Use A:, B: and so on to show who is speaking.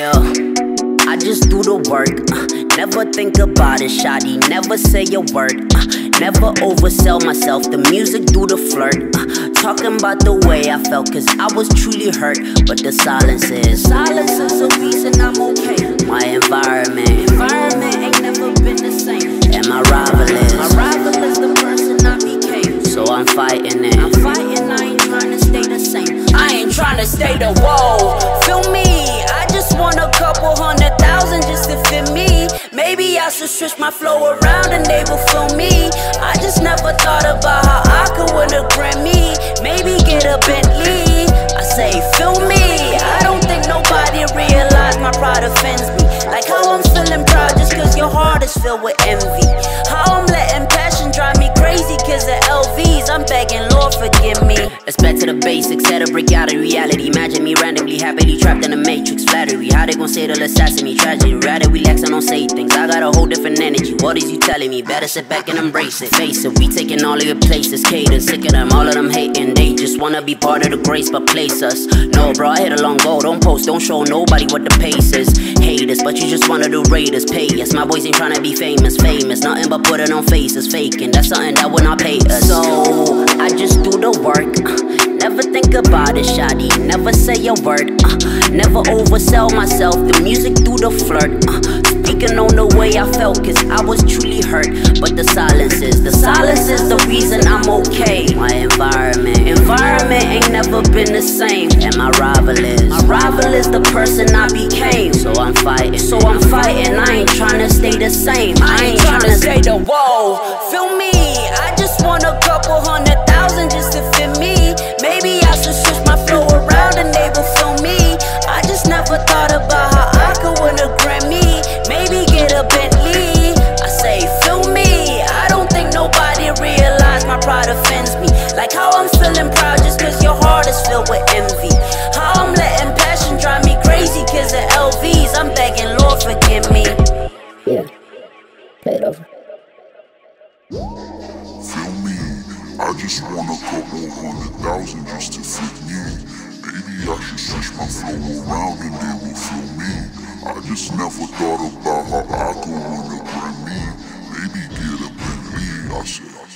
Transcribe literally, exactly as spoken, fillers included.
A: Yeah, I just do the work, uh, never think about it, shawty, never say a word, uh, never oversell myself, the music do the flirt, uh, talking about the way I felt, cause I was truly hurt, but the silence is, silence is the reason I'm okay. My environment, environment ain't never been the same, and my rival is, my rival is the person I became, so I'm fighting it, I'm fighting, I ain't trying to stay the same, I ain't trying to stay the whoa, feel me, I just want a couple hundred thousand just to fit me. Maybe I should switch my flow around and they will feel me. I just never thought about how I could win a Grammy. Maybe get a Bentley. I say feel me. I don't think nobody realized my pride offends me. Like how I'm feeling proud just cause your heart is filled with envy. How I'm letting passion drive me crazy cause of L Vs. I'm begging Lord forgive me. Let's back to the basics, had to break out of reality. Imagine me randomly happily trapped in a matrix. Flattery, how they gon' say they'll assassinate me? Tragedy, rather relax and don't say things. I got a whole different energy, what is you telling me? Better sit back and embrace it. Face it, we taking all of your places. Cater, sick of them, all of them hating. They just wanna be part of the grace but place us. No bro, I hit a long goal, don't post, don't show nobody what the pace is. Haters, but you just wanna do raiders. Pay us, my boys ain't tryna be famous. Famous, nothing but putting on faces. Faking, that's something that will not pay us. So, I just do the work, uh, never think about it, shawty, never say a word, uh, never oversell myself, the music do the flirt, uh, speaking on the way I felt, cause I was truly hurt, but the silence is, the silence is the reason I'm okay. My environment, environment ain't never been the same, and my rival is, my rival is the person I became, so I'm fighting, so I'm fighting, I ain't tryna stay the same, I ain't tryna stay the whoa, feel me, I just want a couple hundred thousand just to fit me. Maybe I should switch my flow around and they will feel me. I just never thought about how I could win a Grammy. Maybe get a Bentley. I say feel me. I don't think nobody realized my pride offends me. Like how I'm feeling proud just cause your heart is filled with envy. How I'm letting passion drive me crazy cause of L Vs. I'm begging Lord forgive me.
B: Yeah, play it over.
C: Feel me, I just want a couple hundred thousand just to fit me. Maybe I should switch my flow around and they will feel me. I just never thought about how I could win a Grammy. Maybe get a Bentley, I said